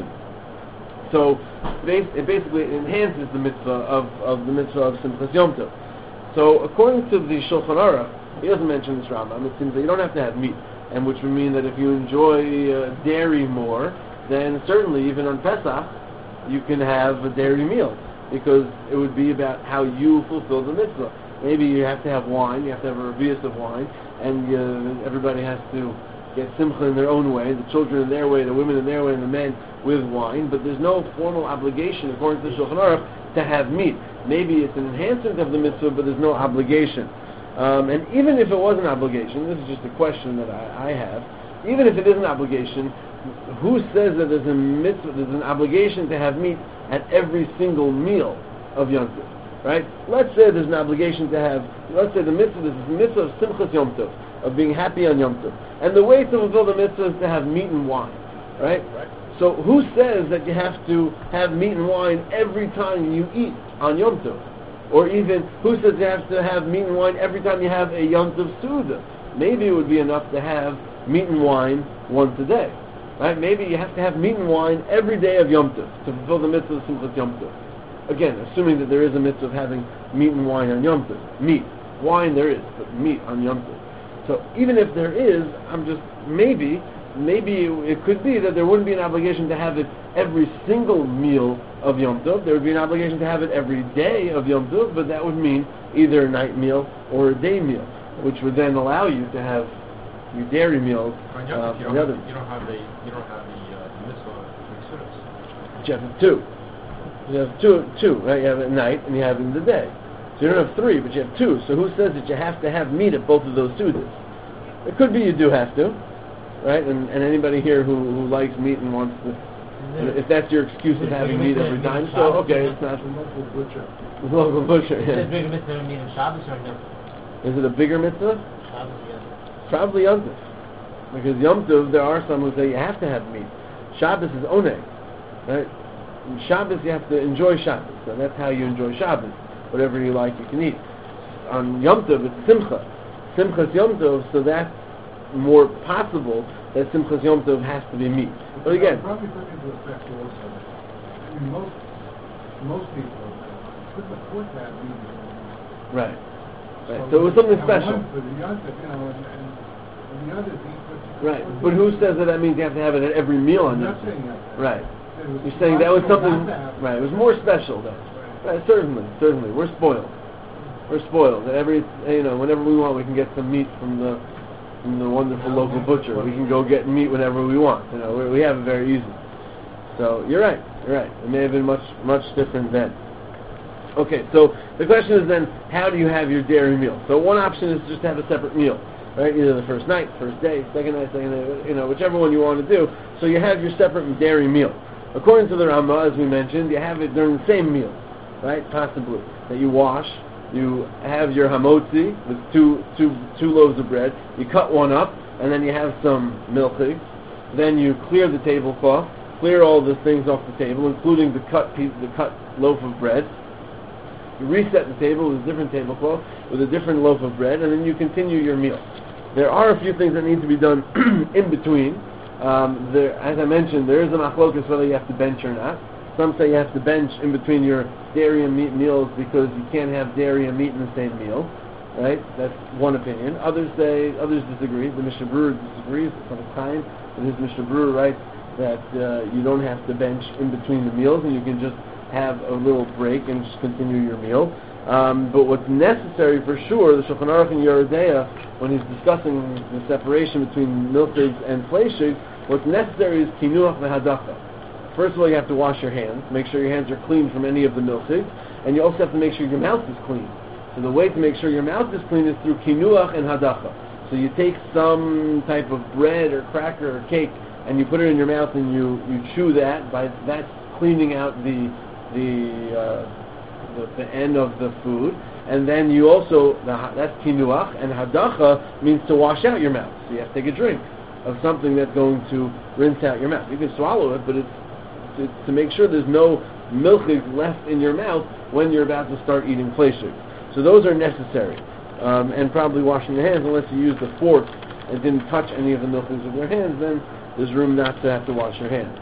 So, it basically enhances the mitzvah of the mitzvah of Simchas Yom Tov. So, according to the Shulchan Aruch, he doesn't mention this Rambam, it seems that you don't have to have meat, and which would mean that if you enjoy dairy more, then certainly, even on Pesach, you can have a dairy meal, because it would be about how you fulfill the mitzvah. Maybe you have to have wine, you have to have a revius of wine, and everybody has to get simcha in their own way, the children in their way, the women in their way, and the men with wine, but there's no formal obligation, according to the Shulchan Aruch, to have meat. Maybe it's an enhancement of the mitzvah, but there's no obligation. And even if it was an obligation, this is just a question that I have, even if it is an obligation, who says that there's a mitzvah, there's an obligation to have meat at every single meal of Yom Tov? Right? Let's say there's an obligation to have, let's say the mitzvah, this is the mitzvah of Simchas Yom Tov, of being happy on Yom Tov. And the way to fulfill the mitzvah is to have meat and wine. Right? So who says that you have to have meat and wine every time you eat on Yom Tov? Or even, who says you have to have meat and wine every time you have a Yom Tov Suda? Maybe it would be enough to have meat and wine once a day. Right? Maybe you have to have meat and wine every day of Yom Tov to fulfill the mitzvah of Simchas Yom Tov. Again, assuming that there is a mitzvah of having meat and wine on Yom Tov. Meat. Wine there is, but meat on Yom Tov. So even if there is, maybe it could be that there wouldn't be an obligation to have it every single meal of Yom Tov. There would be an obligation to have it every day of Yom Tov, but that would mean either a night meal or a day meal, which would then allow you to have your dairy meals. On Yom Tov, you don't have the mitzvah of Sudas. You have two. You have two, right? You have it at night and you have it in the day. So you don't have three, but you have two. So who says that you have to have meat at both of those Sudas? It could be you do have to, right? And anybody here who likes meat and wants to, if that's your excuse of having meat every time, so okay, it's not the local butcher. the local butcher. Is it a Yeah. bigger mitzvah than meat on Shabbos or no? Is it a bigger mitzvah? Shabbos, yeah. Probably Yom Tov. Because Yom Tov, there are some who say you have to have meat. Shabbos is oneg, right? In Shabbos, you have to enjoy Shabbos. So that's how you enjoy Shabbos. Whatever you like, you can eat. On Yom Tov, it's Simcha. Simchas Yom Tov, so that's more possible that Simchas Yom Tov has to be meat. But again, Probably put into effect also. I mean, most people couldn't afford to have meat. right. So it was something special. For the Yontif, and the others eat. Right. But who says that means you have to have it at every meal on I'm Yom not Tov? saying that. Right. You're saying that was something, right, it was more special then. Right, certainly, we're spoiled. We're spoiled. That whenever we want, we can get some meat from the wonderful local butcher. We can go get meat whenever we want. We have it very easy. So you're right. It may have been much different then. Okay, so the question is then, how do you have your dairy meal? So one option is just to have a separate meal, right? Either the first night, first day, second night, whichever one you want to do. So you have your separate dairy meal. According to the Rama, as we mentioned, you have it during the same meal, right? Possibly that you wash. You have your hamotzi with two loaves of bread. You cut one up, and then you have some milchig. Then you clear the tablecloth, clear all the things off the table, including the cut loaf of bread. You reset the table with a different tablecloth, with a different loaf of bread, and then you continue your meal. There are a few things that need to be done in between. As I mentioned, there is a machlokas whether you have to bench or not. Some say you have to bench in between your dairy and meat meals because you can't have dairy and meat in the same meal. Right? That's one opinion. Others disagree. The Mishnah Berurah disagrees sometimes. And his Mishnah Berurah writes that you don't have to bench in between the meals and you can just have a little break and just continue your meal. But what's necessary for sure, the Shulchan Aruch in Yoreh De'ah, when he's discussing the separation between milchigs and fleishigs, what's necessary is kinuach v'hadacha. First of all, you have to wash your hands, make sure your hands are clean from any of the milchigs, and you also have to make sure your mouth is clean. So the way to make sure your mouth is clean is through kinuach and hadacha. So you take some type of bread or cracker or cake, and you put it in your mouth and you chew that. That's cleaning out the end of the food, and then you also that's kinuach, and hadacha means to wash out your mouth. So you have to take a drink. of something that's going to rinse out your mouth. You can swallow it, but it's to make sure there's no milchigs left in your mouth when you're about to start eating fleishig. So those are necessary. And probably washing your hands, unless you used a fork and didn't touch any of the milchigs with your hands, then there's room not to have to wash your hands.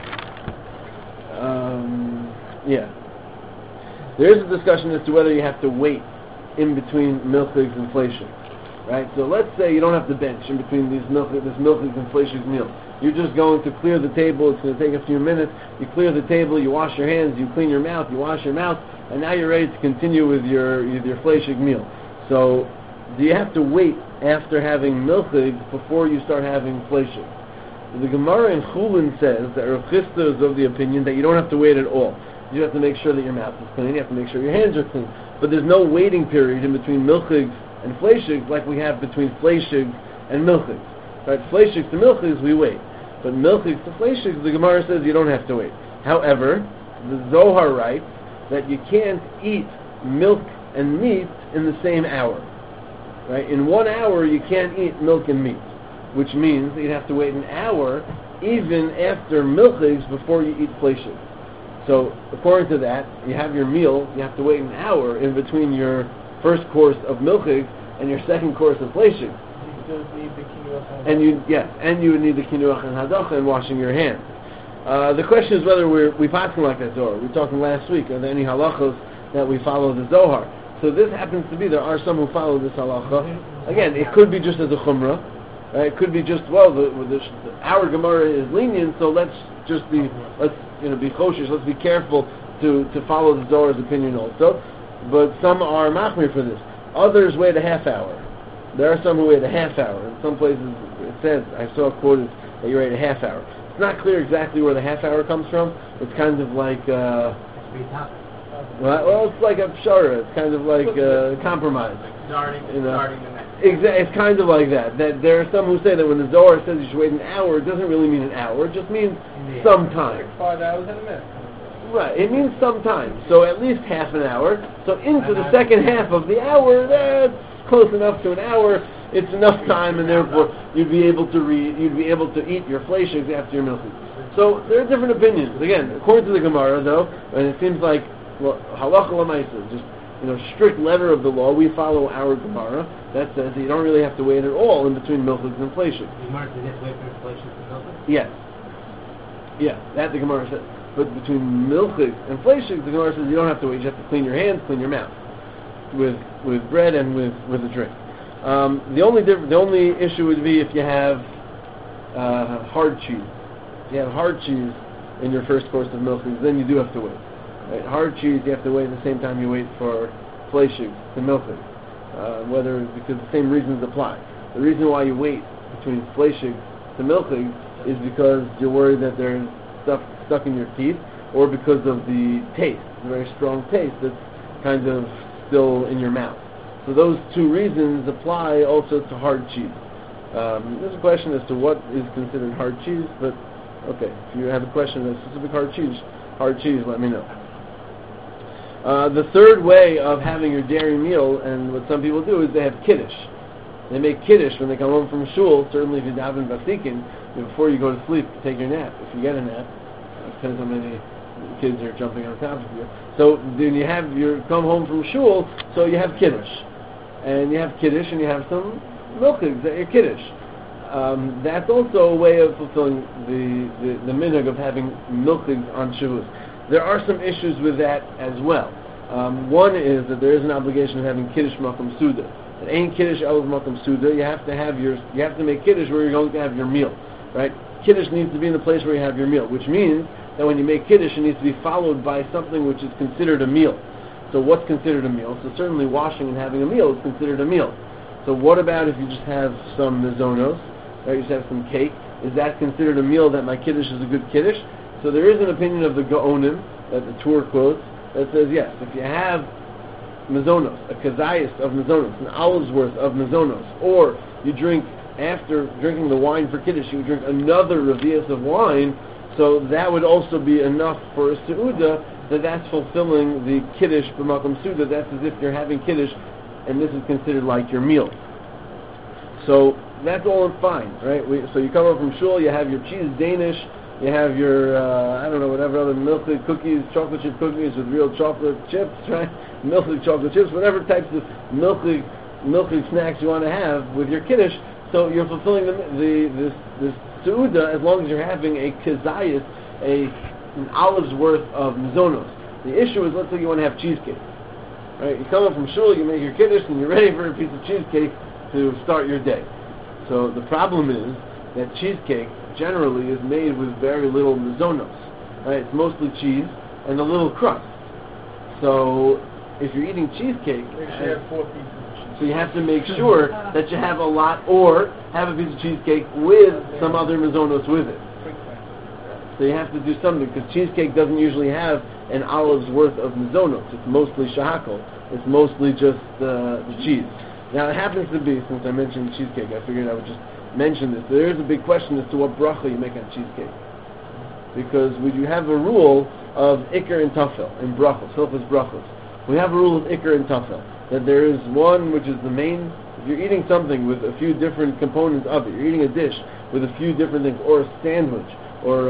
There is a discussion as to whether you have to wait in between milchigs and fleishig. Right? So let's say you don't have to bench in between this milchigs and fleishig meal. You're just going to clear the table. It's going to take a few minutes. You clear the table, you wash your hands, you clean your mouth, you wash your mouth, and now you're ready to continue with your fleishig meal. So, do you have to wait after having milchig before you start having fleishig? The Gemara in Chulin says that Rav Chisda is of the opinion that you don't have to wait at all. You have to make sure that your mouth is clean. You have to make sure your hands are clean. But there's no waiting period in between milchig and fleishig like we have between fleishig and milchig. Right? Fleishig to milchig we wait, but milchig to fleishig, the Gemara says you don't have to wait. However, the Zohar writes that you can't eat milk and meat in the same hour. Right? In 1 hour you can't eat milk and meat, which means you'd have to wait an hour even after milchigs before you eat fleishig. So according to that, you have your meal, you have to wait an hour in between your first course of milchigs and your second course of fleishig. You still need the kinuach And you would need the kinuach and hadacha and washing your hands. The question is whether we passing like that Zohar. We were talking last week, are there any halachos that we follow the Zohar? So this happens to be, there are some who follow this halacha. Again, it could be just as a chumrah. It could be just, our Gemara is lenient, so let's be cautious, let's be careful to follow the Zohar's opinion also. But some are machmir for this. Others wait a half hour. There are some who wait a half hour. In some places it says, I saw quoted that you wait a half hour. It's not clear exactly where the half hour comes from. It's kind of like it's like a pshara. It's kind of like compromise. Starting the next. It's kind of like that. That there are some who say that when the Zohar says you should wait an hour, it doesn't really mean an hour. It just means some time. 5 hours and a minute. Right. It means some time. So at least half an hour. So into the second half of the hour, that's close enough to an hour. It's enough time, and therefore you'd be able to eat your fleishigs after your milking. So there are different opinions. Again, according to the Gemara, though, and it seems like halacha l'maisa, just strict letter of the law, we follow our Gemara that says that you don't really have to wait at all in between milchigs and fleishigs. The Gemara says you have to wait for fleishigs and milchigs? Yes. Yeah, that the Gemara says. But between milchigs and fleishigs, the Gemara says you don't have to wait. You have to clean your hands, clean your mouth with bread and with a drink. The only issue would be if you have hard cheese. If you have hard cheese in your first course of milchigs, then you do have to wait. Right? Hard cheese, you have to wait at the same time you wait for fleishigs to milchigs. Because the same reasons apply. The reason why you wait between fleishigs to milchigs is because you're worried that there's stuff stuck in your teeth, or because of the taste, the very strong taste that's kind of still in your mouth. So those two reasons apply also to hard cheese. There's a question as to what is considered hard cheese, but okay, if you have a question on specific hard cheese, let me know. The third way of having your dairy meal, and what some people do, is they have kiddush. They make kiddush when they come home from shul. Certainly if you daven basikin, before you go to sleep, take your nap. If you get a nap, depends how many kids are jumping on top of you. So then you come home from shul, so you have kiddush. And you have kiddush and you have some milchigs that are kiddush. That's also a way of fulfilling the minhag of having milchigs on Shavuos. There are some issues with that as well. One is that there is an obligation of having kiddush makom suda. It ain't kiddush elav makom suda. You have to make kiddush where you're going to have your meal, right? Kiddush needs to be in the place where you have your meal, which means that when you make kiddush, it needs to be followed by something which is considered a meal. So what's considered a meal? So certainly washing and having a meal is considered a meal. So what about if you just have some mizonos, or you just have some cake? Is that considered a meal that my kiddush is a good kiddush? So there is an opinion of the Gaonim, that the Torah quotes, that says yes, if you have mizonos, a kazayas of mizonos, an olive's worth of mizonos, or you drink, after drinking the wine for kiddush, you drink another revias of wine, so that would also be enough for a seudah, that's fulfilling the kiddush b'makom suda. That's as if you're having kiddush, and this is considered like your meal. So that's all fine, right? So you come up from shul, you have your cheese Danish, you have your, I don't know, whatever other milk cookies, chocolate chip cookies with real chocolate chips, right? Milk chocolate chips, whatever types of milky snacks you want to have with your kiddush. So you're fulfilling this seuda as long as you're having a kizayis, an olive's worth of mizonos. The issue is, let's say you want to have cheesecake. Right? You come up from shul, you make your kiddush, and you're ready for a piece of cheesecake to start your day. So the problem is that cheesecake generally is made with very little mizonos. Right? It's mostly cheese and a little crust. So if you're eating cheesecake, Make sure you have 4 pieces of cheese. so you have to make sure that you have a lot, or have a piece of cheesecake with some other mizonos with it. So you have to do something, because cheesecake doesn't usually have an olive's worth of mizonos. It's mostly shahakol. It's mostly just the cheese. Now it happens to be, since I mentioned cheesecake, I figured I would just mention this. There is a big question as to what bracha you make on cheesecake. Because you have a rule of ikr and tafel, in brachos, hilchos brachos. We have a rule of ikr and tafel, that there is one which is the main. If you're eating something with a few different components of it, you're eating a dish with a few different things, or a sandwich, or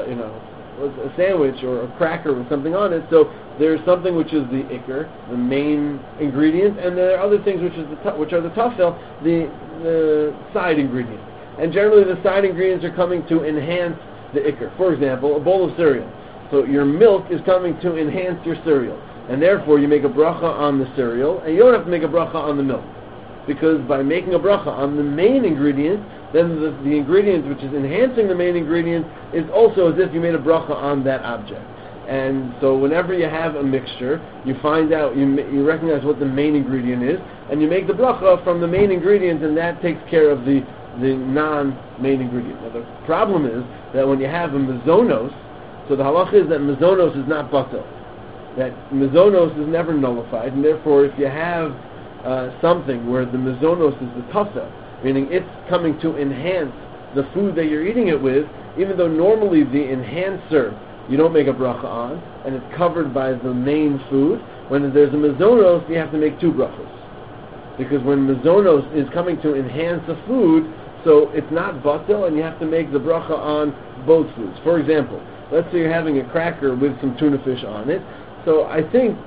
a sandwich, or a cracker with something on it. So there's something which is the ikr, the main ingredient, and there are other things which are the tafel, the side ingredients. And generally the side ingredients are coming to enhance the ikr. For example, a bowl of cereal. So your milk is coming to enhance your cereal, and therefore you make a bracha on the cereal, and you don't have to make a bracha on the milk, because by making a bracha on the main ingredient, then the ingredient which is enhancing the main ingredient is also as if you made a bracha on that object. And so whenever you have a mixture, you find out, you recognize what the main ingredient is, and you make the bracha from the main ingredient, and that takes care of the non-main ingredient. Now the problem is that when you have a mizonos, so the halacha is that mizonos is not batel, that mizonos is never nullified, and therefore if you have something where the mizonos is the tafel, meaning it's coming to enhance the food that you're eating it with, even though normally the enhancer you don't make a bracha on, and it's covered by the main food, when there's a mizonos, you have to make 2 brachos. Because when mizonos is coming to enhance the food, so it's not batel, and you have to make the bracha on both foods. For example, let's say you're having a cracker with some tuna fish on it. So I think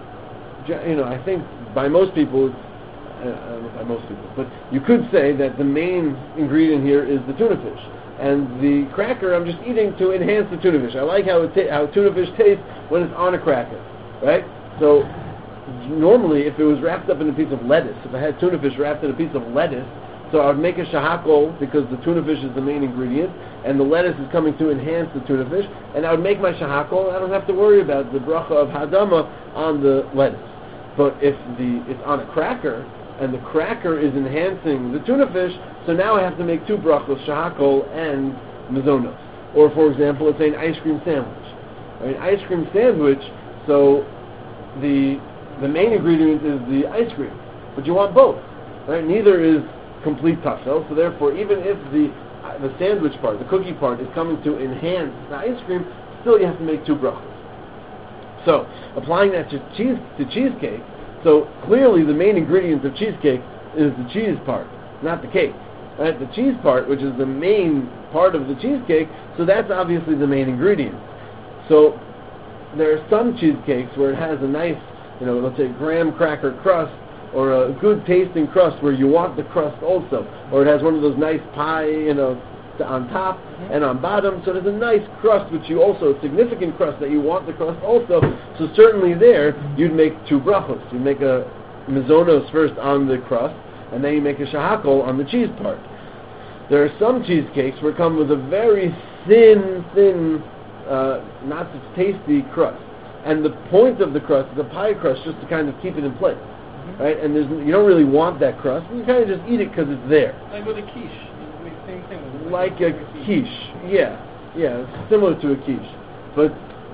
by most people, by most people, but you could say that the main ingredient here is the tuna fish, and the cracker I'm just eating to enhance the tuna fish. I like how tuna fish tastes when it's on a cracker, right? So normally, if it was wrapped up in a piece of lettuce, if I had tuna fish wrapped in a piece of lettuce, so I would make a shahakol because the tuna fish is the main ingredient, and the lettuce is coming to enhance the tuna fish, and I would make my shahakol, and I don't have to worry about the bracha of hadama on the lettuce. But if it's on a cracker, and the cracker is enhancing the tuna fish, so now I have to make 2 brachos, shahakol and mizonos. Or for example, let's say an ice cream sandwich. An ice cream sandwich, so the main ingredient is the ice cream, but you want both, right? Neither is complete tafel, so therefore even if the sandwich part, the cookie part, is coming to enhance the ice cream, still you have to make 2 brachos. So applying that to cheesecake, so clearly the main ingredient of cheesecake is the cheese part, not the cake. Right? The cheese part, which is the main part of the cheesecake, so that's obviously the main ingredient. So there are some cheesecakes where it has a nice, let's say graham cracker crust, or a good tasting crust where you want the crust also, or it has one of those nice pie, on top and on bottom, so there's a nice crust, which you also, a significant crust that you want the crust also, so certainly there, you'd make 2 brachos. You'd make a mizonos first on the crust, and then you make a shahakol on the cheese part. There are some cheesecakes where come with a very thin, not such tasty crust, and the point of the crust is a pie crust just to kind of keep it in place, right? And you don't really want that crust, you kind of just eat it because it's there. Like with a quiche. Same thing. Like a quiche, yeah, it's similar to a quiche, but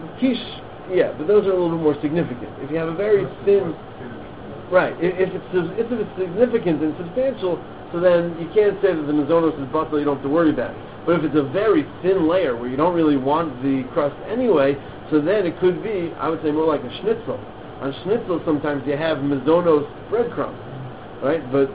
but those are a little bit more significant. If you have a very thin, right, if it's significant and substantial, so then you can't say that the mizonos is batel, you don't have to worry about it. But if it's a very thin layer where you don't really want the crust anyway, so then it could be, I would say, more like a schnitzel. On schnitzel sometimes you have mizonos breadcrumbs, right, but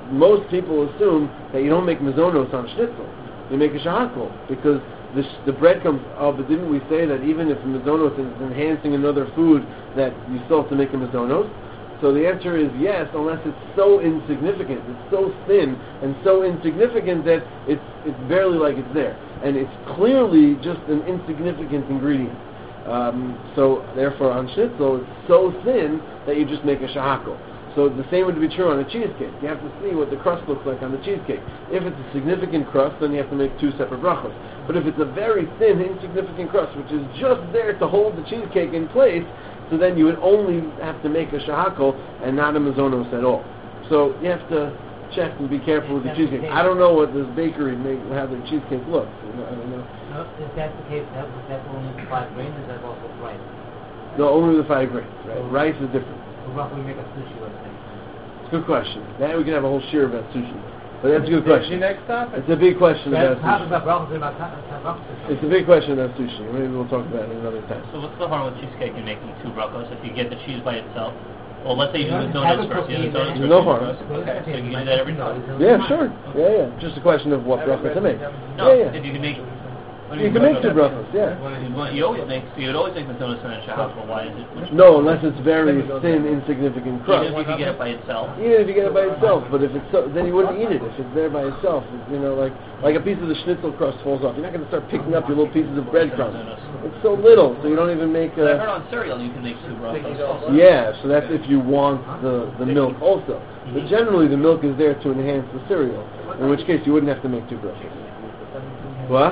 most people assume that you don't make mazonos on schnitzel. You make a shahakol because the bread comes. Oh, but didn't we say that even if mazonos is enhancing another food, that you still have to make a mazonos? So the answer is yes, unless it's so insignificant, it's so thin and so insignificant that it's barely like it's there, and it's clearly just an insignificant ingredient. So therefore, on schnitzel, it's so thin that you just make a shahakol. So the same would be true on a cheesecake. You have to see what the crust looks like on the cheesecake. If it's a significant crust, then you have to make 2 separate brachos. But if it's a very thin, insignificant crust, which is just there to hold the cheesecake in place, so then you would only have to make a shahakol and not a mazonos at all. So you have to check and be careful with the cheesecake. I don't know what this bakery how their cheesecake looks. I don't know. No, if that's the case, that only 5 grains, is that also rice? No, only the 5 grains. Right? Rice is different. So roughly make a sushi, let's say. It's a good question. That we can have a whole shir about sushi. But that's a good question. Next topic. It's a big question about Talk sushi. about brachos and about brachos. It's a big question about sushi. Maybe we'll talk about it another time. So what's the harm with cheesecake in making 2 brachos? If you get the cheese by itself, well, let's say you do Yeah, the have donuts it first. You do the cooked donuts in first. No harm. Okay, so you can do that every time. Yeah, sure. Yeah. Just a question of what brachos to make. No, Yeah, if you can make. You can make 2 brachos. Yeah. You always make. So you'd always make the donuts and a shahakol. Why is it? No, unless it's very thin, insignificant crust. Even if you can get it by itself. Even if you get it by itself, but if it's then you wouldn't eat it if it's there by itself. Like a piece of the schnitzel crust falls off. You're not going to start picking up your little pieces of breadcrumbs. It's so little, so you don't even make I heard on cereal you can make 2 brachos. Yeah, so that's if you want the milk also. But generally the milk is there to enhance the cereal, in which case you wouldn't have to make 2 brachos. What?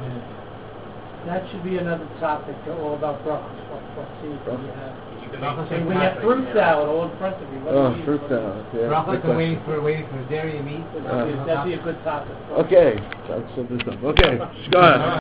That should be another topic, all about brachos. What seeds do you have? You can make And when you have fruit salad all in front of you, what do Oh, you eat? fruit salad. Yeah. Brachos good are waiting question. for dairy and meat. That'd be a good topic. Okay, let's set this up. Okay, go ahead.